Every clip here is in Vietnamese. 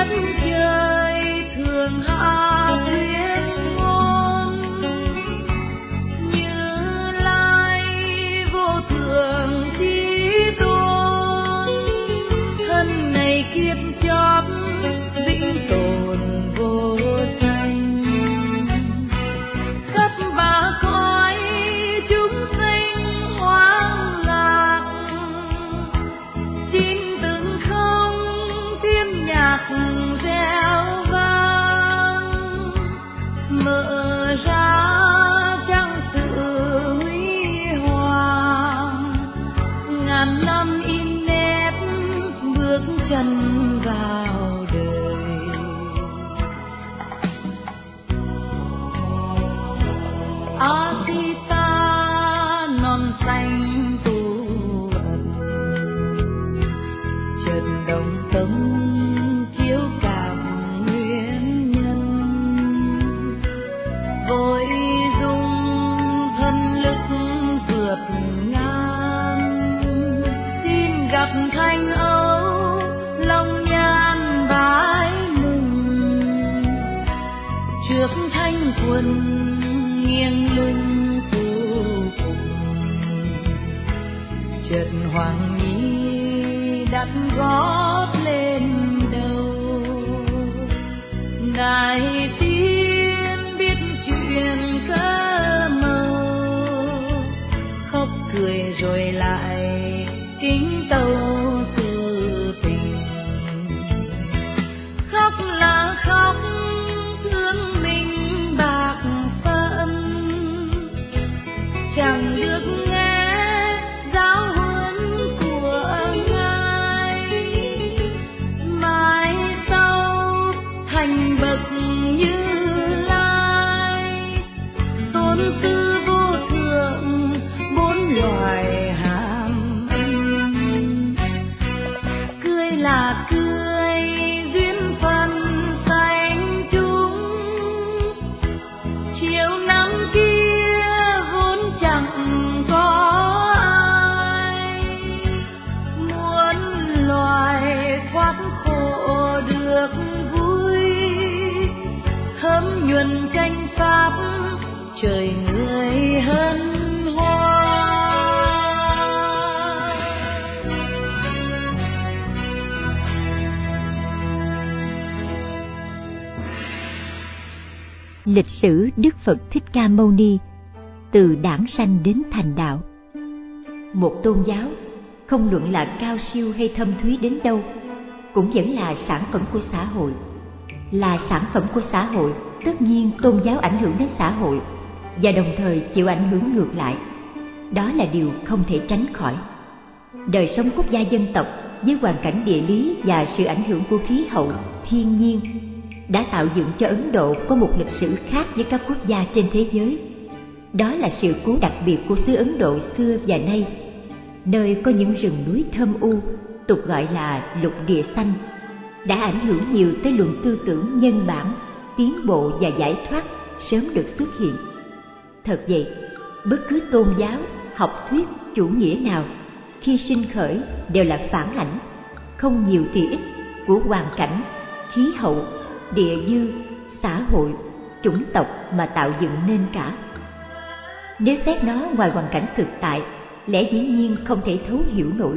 đất trời thường hạ tuyên ngôn, Như Lai vô thượng chí tôn, thân này kiếp chót vĩnh tồn vô sanh. Khắp ba cõi chúng sinh hoang lạc, xin từng không thêm nhạc reo vang, mở ra trang sự huy hoàng, ngàn năm in nét bước chân vào đời. A-di-ta non xanh tu ẩn, trần đồng tâm chiếu cảm nguyên nhân, vội dung thân lực vượt ngang, xin gặp thanh âu long nhan bái mừng, trước thanh quân nghiêng lưng vô cùng, chợt hoàng nhi đặt gót lên đầu. Ngài tiên biết chuyện cơ màu, khóc cười rồi lại kính tâu sự tình. Khóc là khóc thương mình bạc phận, chẳng được nghe giáo huấn của Ngài, mãi sau thành bậc Như Lai, tôn sư vô thượng bốn loài hàm anh. Cười là cười duyên phận sanh chúng, chiều năm kia vốn chẳng có ai, muốn loài thoát khổ được vui, thấm nhuần tranh pháp trời người hân hoan. Lịch sử Đức Phật Thích Ca Mâu Ni từ đản sanh đến thành đạo. Một tôn giáo không luận là cao siêu hay thâm thúy đến đâu cũng vẫn là sản phẩm của xã hội. Là sản phẩm của xã hội, tất nhiên tôn giáo ảnh hưởng đến xã hội và đồng thời chịu ảnh hưởng ngược lại. Đó là điều không thể tránh khỏi. Đời sống quốc gia dân tộc với hoàn cảnh địa lý và sự ảnh hưởng của khí hậu, thiên nhiên đã tạo dựng cho Ấn Độ có một lịch sử khác với các quốc gia trên thế giới. Đó là sự cố đặc biệt của xứ Ấn Độ xưa và nay, nơi có những rừng núi thâm u, tục gọi là lục địa xanh, đã ảnh hưởng nhiều tới luận tư tưởng nhân bản, tiến bộ và giải thoát sớm được xuất hiện. Thật vậy, bất cứ tôn giáo, học thuyết, chủ nghĩa nào khi sinh khởi đều là phản ảnh, không nhiều thì ít, của hoàn cảnh, khí hậu, địa dư, xã hội, chủng tộc mà tạo dựng nên cả. Nếu xét nó ngoài hoàn cảnh thực tại, lẽ dĩ nhiên không thể thấu hiểu nổi.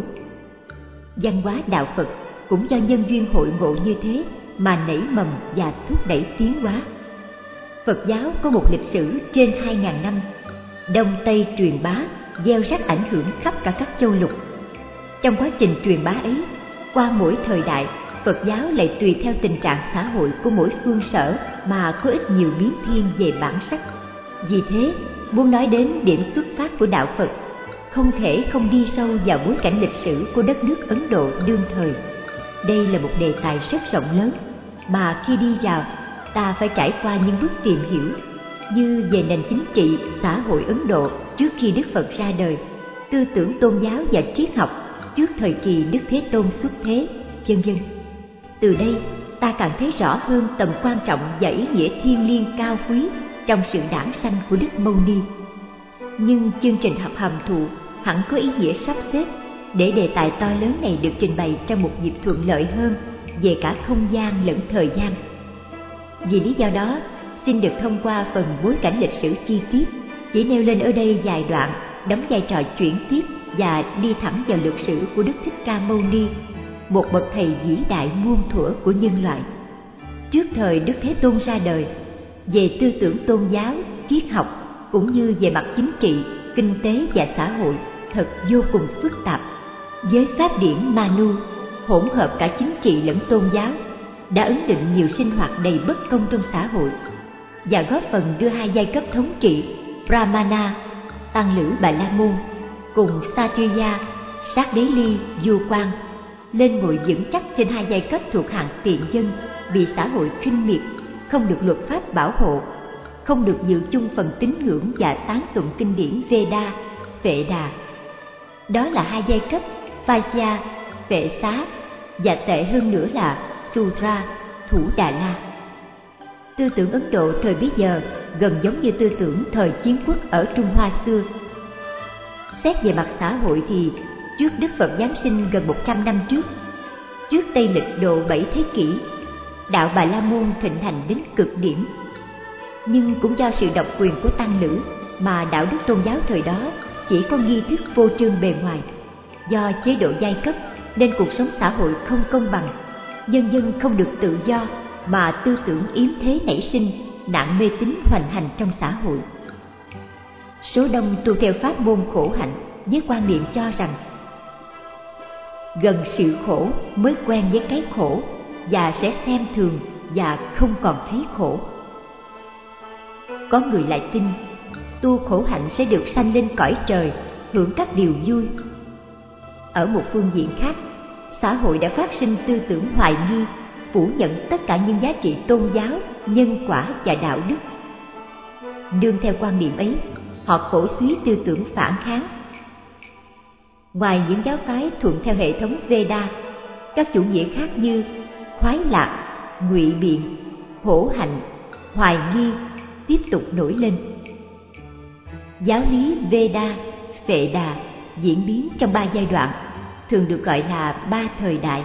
Văn hóa đạo Phật cũng do nhân duyên hội ngộ như thế mà nảy mầm và thúc đẩy tiến hóa. Phật giáo có một lịch sử trên 2.000 năm, Đông Tây truyền bá, gieo rắc ảnh hưởng khắp cả các châu lục. Trong quá trình truyền bá ấy, qua mỗi thời đại, Phật giáo lại tùy theo tình trạng xã hội của mỗi phương sở mà có ít nhiều biến thiên về bản sắc. Vì thế, muốn nói đến điểm xuất phát của đạo Phật, không thể không đi sâu vào bối cảnh lịch sử của đất nước Ấn Độ đương thời. Đây là một đề tài rất rộng lớn, mà khi đi vào, ta phải trải qua những bước tìm hiểu, như về nền chính trị, xã hội Ấn Độ trước khi Đức Phật ra đời, tư tưởng tôn giáo và triết học trước thời kỳ Đức Thế Tôn xuất thế, vân vân. Từ đây, ta càng thấy rõ hơn tầm quan trọng và ý nghĩa thiêng liêng cao quý trong sự đản sanh của Đức Mâu Ni. Nhưng chương trình học hàm thụ hẳn có ý nghĩa sắp xếp để đề tài to lớn này được trình bày trong một dịp thuận lợi hơn về cả không gian lẫn thời gian. Vì lý do đó, xin được thông qua phần bối cảnh lịch sử chi tiết, chỉ nêu lên ở đây vài đoạn đóng vai trò chuyển tiếp và đi thẳng vào lược sử của Đức Thích Ca Mâu Ni, một bậc thầy vĩ đại muôn thuở của nhân loại. Trước thời Đức Thế Tôn ra đời, về tư tưởng tôn giáo, triết học cũng như về mặt chính trị, kinh tế và xã hội thật vô cùng phức tạp. Với pháp điển Manu, hỗn hợp cả chính trị lẫn tôn giáo, đã ấn định nhiều sinh hoạt đầy bất công trong xã hội và góp phần đưa hai giai cấp thống trị Brahmana, tăng lữ Bà La Môn, cùng Kshatriya, sát đế ly, vua quan lên ngồi vững chắc trên hai giai cấp thuộc hạng tiện dân bị xã hội khinh miệt, không được luật pháp bảo hộ, không được dự chung phần tín ngưỡng và tán tụng kinh điển Veda, Vệ Đà. Đó là hai giai cấp Vaisya, Vệ Xá, và tệ hơn nữa là Sudra, Thủ Đà La. Tư tưởng Ấn Độ thời bấy giờ gần giống như tư tưởng thời chiến quốc ở Trung Hoa xưa. Xét về mặt xã hội thì trước Đức Phật Giáng sinh gần 100 năm trước Tây lịch độ 7 thế kỷ, đạo Bà La Môn thịnh hành đến cực điểm. Nhưng cũng do sự độc quyền của tăng lữ mà đạo đức tôn giáo thời đó chỉ có nghi thức vô trương bề ngoài. Do chế độ giai cấp nên cuộc sống xã hội không công bằng, nhân dân không được tự do mà tư tưởng yếm thế nảy sinh, nạn mê tín hoành hành trong xã hội. Số đông tu theo pháp môn khổ hạnh với quan niệm cho rằng gần sự khổ mới quen với cái khổ và sẽ xem thường và không còn thấy khổ. Có người lại tin tu khổ hạnh sẽ được sanh lên cõi trời, hưởng các điều vui. Ở một phương diện khác, xã hội đã phát sinh tư tưởng hoài nghi, phủ nhận tất cả những giá trị tôn giáo, nhân quả và đạo đức. Đương theo quan niệm ấy, họ cổ suý tư tưởng phản kháng. Ngoài những giáo phái thuận theo hệ thống Veda, các chủ nghĩa khác như khoái lạc, ngụy biện, khổ hạnh, hoài nghi tiếp tục nổi lên. Giáo lý Veda, Vệ Đà diễn biến trong 3 giai đoạn, thường được gọi là 3 thời đại.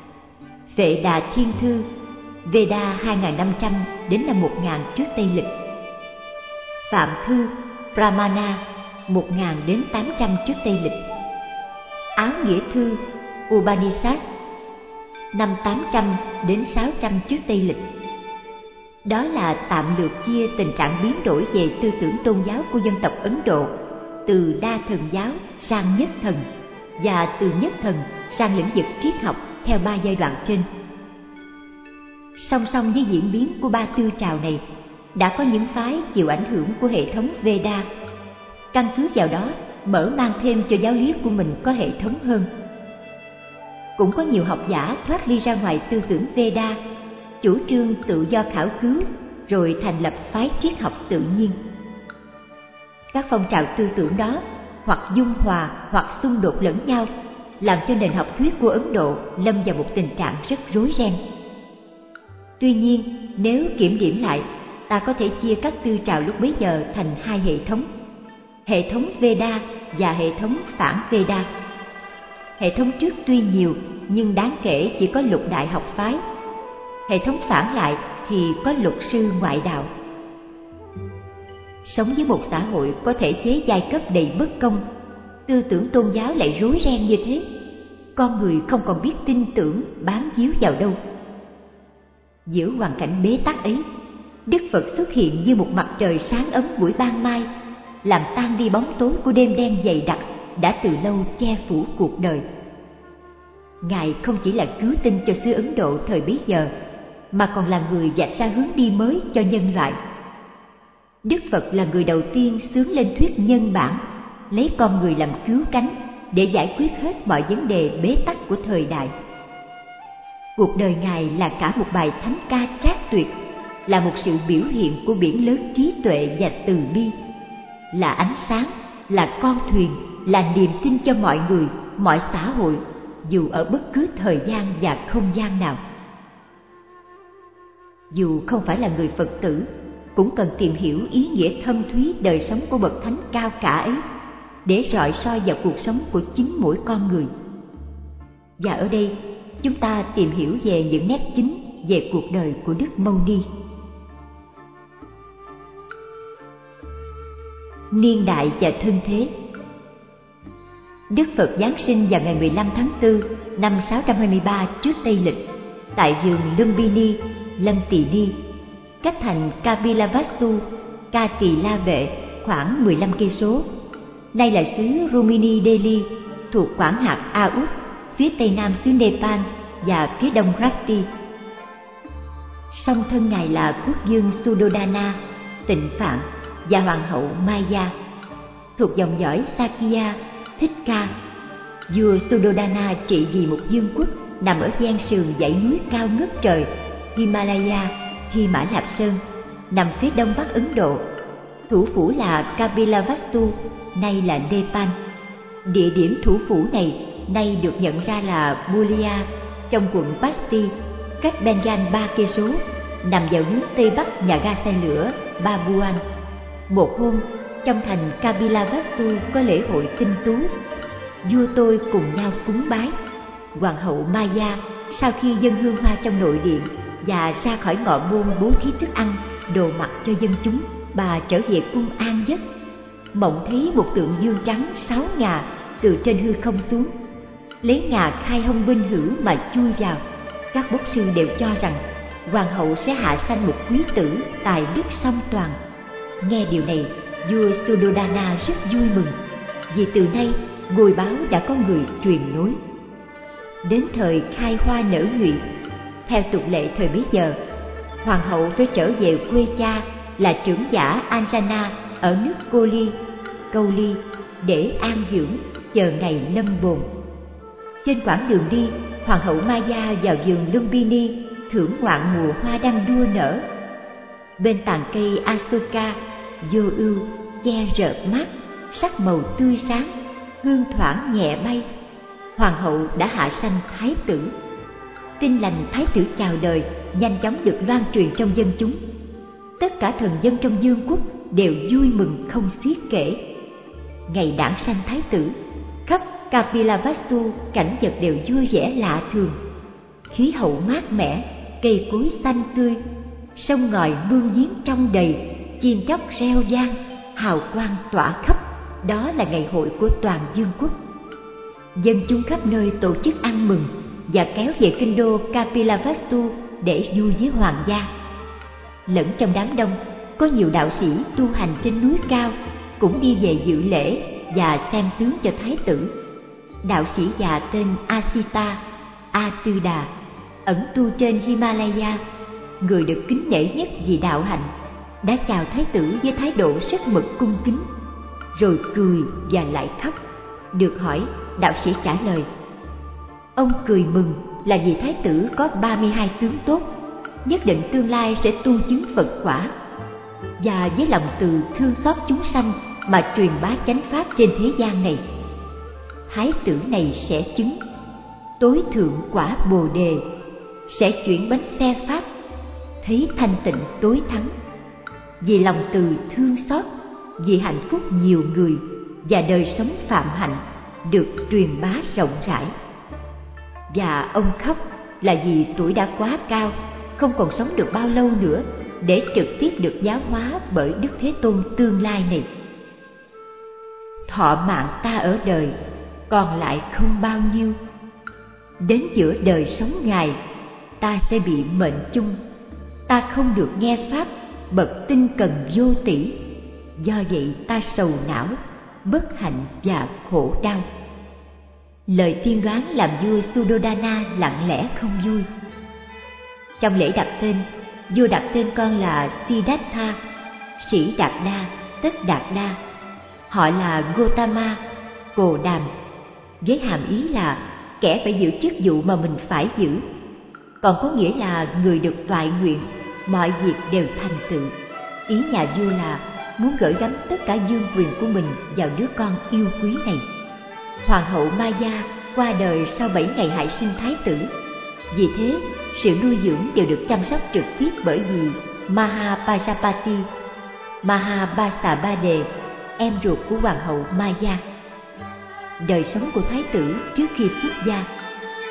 Vệ Đà Thiên Thư, Veda 2500 đến năm 1000 trước Tây lịch. Phạm Thư, Brahmana 1000 đến 800 trước Tây lịch. Áo Nghĩa Thư, Upanishad năm 800 đến 600 trước Tây lịch. Đó là tạm lược chia tình trạng biến đổi về tư tưởng tôn giáo của dân tộc Ấn Độ từ đa thần giáo sang nhất thần và từ nhất thần sang lĩnh vực triết học theo 3 giai đoạn trên. Song song với diễn biến của 3 tư trào này, đã có những phái chịu ảnh hưởng của hệ thống Veda, căn cứ vào đó mở mang thêm cho giáo lý của mình có hệ thống hơn. Cũng có nhiều học giả thoát ly ra ngoài tư tưởng Veda, chủ trương tự do khảo cứu rồi thành lập phái triết học tự nhiên. Các phong trào tư tưởng đó hoặc dung hòa hoặc xung đột lẫn nhau, làm cho nền học thuyết của Ấn Độ lâm vào một tình trạng rất rối ren. Tuy nhiên, nếu kiểm điểm lại, ta có thể chia các tư trào lúc bấy giờ thành 2 hệ thống Veda và hệ thống phản Veda. Hệ thống trước tuy nhiều nhưng đáng kể chỉ có lục đại học phái. Hệ thống phản lại thì có lục sư ngoại đạo. Sống với một xã hội có thể chế giai cấp đầy bất công, tư tưởng tôn giáo lại rối ren như thế, con người không còn biết tin tưởng bám víu vào đâu. Giữa hoàn cảnh bế tắc ấy, Đức Phật xuất hiện như một mặt trời sáng ấm buổi ban mai, làm tan đi bóng tối của đêm đen dày đặc đã từ lâu che phủ cuộc đời. Ngài không chỉ là cứu tinh cho xứ Ấn Độ thời bấy giờ, mà còn là người vạch ra hướng đi mới cho nhân loại. Đức Phật là người đầu tiên xướng lên thuyết nhân bản, lấy con người làm cứu cánh để giải quyết hết mọi vấn đề bế tắc của thời đại. Cuộc đời Ngài là cả một bài thánh ca trác tuyệt, là một sự biểu hiện của biển lớn trí tuệ và từ bi, là ánh sáng, là con thuyền, là niềm tin cho mọi người, mọi xã hội, dù ở bất cứ thời gian và không gian nào. Dù không phải là người Phật tử, cũng cần tìm hiểu ý nghĩa thâm thúy đời sống của bậc thánh cao cả ấy, để rọi soi vào cuộc sống của chính mỗi con người. Và ở đây, chúng ta tìm hiểu về những nét chính về cuộc đời của Đức Mâu Ni. Niên đại và thân thế. Đức Phật giáng sinh vào ngày 15 tháng 4 năm 623 trước Tây Lịch tại vườn Lumbini, Lân Tỳ Ni, cách thành Kapilavastu, Ca Tỳ La Vệ khoảng 15 cây số. Nay là xứ Rumini Delhi, thuộc quản hạt A Út, phía tây nam xứ Nepal và phía đông Rati. Song thân ngài là quốc vương Suddhodana, Tịnh Phạn và hoàng hậu Maya, thuộc dòng dõi Sakya, Thích Ca. Vua Suddhodana trị vì một vương quốc nằm ở ven sườn dãy núi cao ngất trời Himalaya, Hy Mã Lạp Sơn, nằm phía đông bắc Ấn Độ. Thủ phủ là Kapilavastu, nay là Nepal. Địa điểm thủ phủ này nay được nhận ra là Bulia, trong quận Basti, cách Bengal 3 cây số, nằm vào hướng tây bắc nhà ga xe lửa Babuan. Một hôm, trong thành Kapilavastu có lễ hội tinh tú. Vua tôi cùng nhau cúng bái. Hoàng hậu Maya sau khi dâng hương hoa trong nội điện và ra khỏi ngọ môn bố thí thức ăn, đồ mặc cho dân chúng, bà trở về cung an giấc. Mộng thấy một tượng dương trắng 6 ngà từ trên hư không xuống, lấy ngà khai hông binh hữu mà chui vào. Các bốc sư đều cho rằng hoàng hậu sẽ hạ sanh một quý tử tài đức song toàn. Nghe điều này, vua Suddhodana rất vui mừng, vì từ nay ngôi báo đã có người truyền nối. Đến thời khai hoa nở nhụy, theo tục lệ thời bấy giờ, hoàng hậu phải trở về quê cha là trưởng giả Anjana ở nước Câu Ly để an dưỡng, chờ ngày lâm bồn. Trên quãng đường đi, hoàng hậu Maya vào vườn Lumbini thưởng ngoạn mùa hoa đang đua nở. Bên tàn cây Asoka vô ưu, che rợp mát, sắc màu tươi sáng, hương thoảng nhẹ bay. Hoàng hậu đã hạ sanh thái tử. Tin lành thái tử chào đời nhanh chóng được loan truyền trong dân chúng. Tất cả thần dân trong vương quốc đều vui mừng không xiết kể. Ngày đản sanh thái tử, khắp Kapilavastu cảnh vật đều vui vẻ lạ thường. Khí hậu mát mẻ, cây cối xanh tươi, sông ngòi mương giếng trong đầy, chim chóc reo vang, hào quang tỏa khắp. Đó là ngày hội của toàn vương quốc. Dân chúng khắp nơi tổ chức ăn mừng và kéo về kinh đô Kapilavastu để vui với hoàng gia. Lẫn trong đám đông, có nhiều đạo sĩ tu hành trên núi cao cũng đi về dự lễ và xem tướng cho thái tử. Đạo sĩ già tên Asita, A Tư Đà, ẩn tu trên Himalaya, người được kính nể nhất vì đạo hạnh, đã chào thái tử với thái độ rất mực cung kính, rồi cười và lại khóc. Được hỏi, đạo sĩ trả lời: ông cười mừng là vì thái tử có 32 tướng tốt, nhất định tương lai sẽ tu chứng Phật quả, và với lòng từ thương xót chúng sanh mà truyền bá chánh pháp trên thế gian này. Thái tử này sẽ chứng tối thượng quả Bồ Đề, sẽ chuyển bánh xe pháp, thấy thanh tịnh tối thắng. Vì lòng từ thương xót, vì hạnh phúc nhiều người và đời sống phạm hạnh được truyền bá rộng rãi. Và ông khóc là vì tuổi đã quá cao, không còn sống được bao lâu nữa để trực tiếp được giáo hóa bởi Đức Thế Tôn tương lai này. Thọ mạng ta ở đời còn lại không bao nhiêu, đến giữa đời sống Ngài ta sẽ bị mệnh chung. Ta không được nghe pháp bậc tinh cần vô tỷ, do vậy ta sầu não, bất hạnh và khổ đau. Lời tiên đoán làm vua Suddhodana lặng lẽ không vui. Trong lễ đặt tên, vua đặt tên con là Siddhartha, Sĩ Đạt Đa, Tất Đạt Đa. Họ là Gotama, Cồ Đàm, với hàm ý là kẻ phải giữ chức vụ mà mình phải giữ, còn có nghĩa là người được toại nguyện, mọi việc đều thành tựu. Ý nhà vua là muốn gửi gắm tất cả vương quyền của mình vào đứa con yêu quý này. Hoàng hậu Maya qua đời sau 7 ngày hại sinh thái tử. Vì thế, sự nuôi dưỡng đều được chăm sóc trực tiếp bởi vì Mahapajapati, Mahabasabade, em ruột của hoàng hậu Maya. Đời sống của thái tử trước khi xuất gia.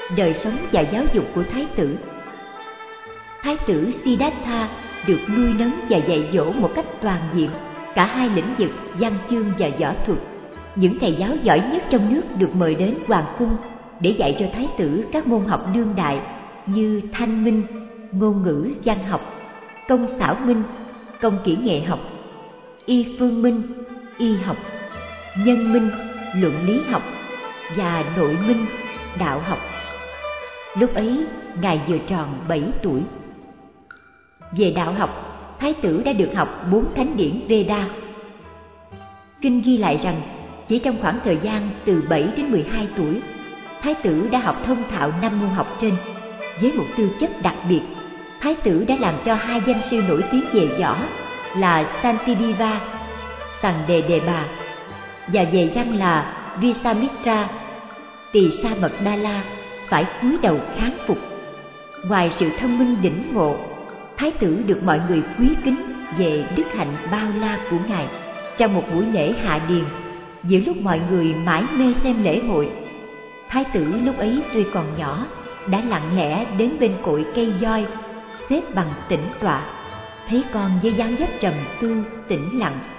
đời sống và giáo dục của Thái tử. Thái tử Siddhartha được nuôi nấng và dạy dỗ một cách toàn diện, cả hai lĩnh vực văn chương và võ thuật. Những thầy giáo giỏi nhất trong nước được mời đến hoàng cung để dạy cho Thái tử các môn học đương đại như thanh minh, ngôn ngữ văn học, công xảo minh, công kỹ nghệ học, y phương minh, y học, nhân minh, luận lý học và nội minh, đạo học. Lúc ấy, Ngài vừa tròn 7 tuổi. Về đạo học, Thái tử đã được học 4 thánh điển Veda. Kinh ghi lại rằng, chỉ trong khoảng thời gian từ 7 đến 12 tuổi, Thái tử đã học thông thạo 5 môn học trên. Với một tư chất đặc biệt, Thái tử đã làm cho 2 danh sư nổi tiếng về võ là Santiviva, Sandedeva và về văn là Visamitra, Tỳ Sa Mật Đa La phải cúi đầu kháng phục. Ngoài sự thông minh đỉnh ngộ, Thái tử được mọi người quý kính về đức hạnh bao la của Ngài. Trong một buổi lễ hạ điền, giữa lúc mọi người mải mê xem lễ hội, Thái tử lúc ấy tuy còn nhỏ đã lặng lẽ đến bên cội cây voi, xếp bằng tĩnh tọa, thấy con với dáng dấp trầm tư tĩnh lặng,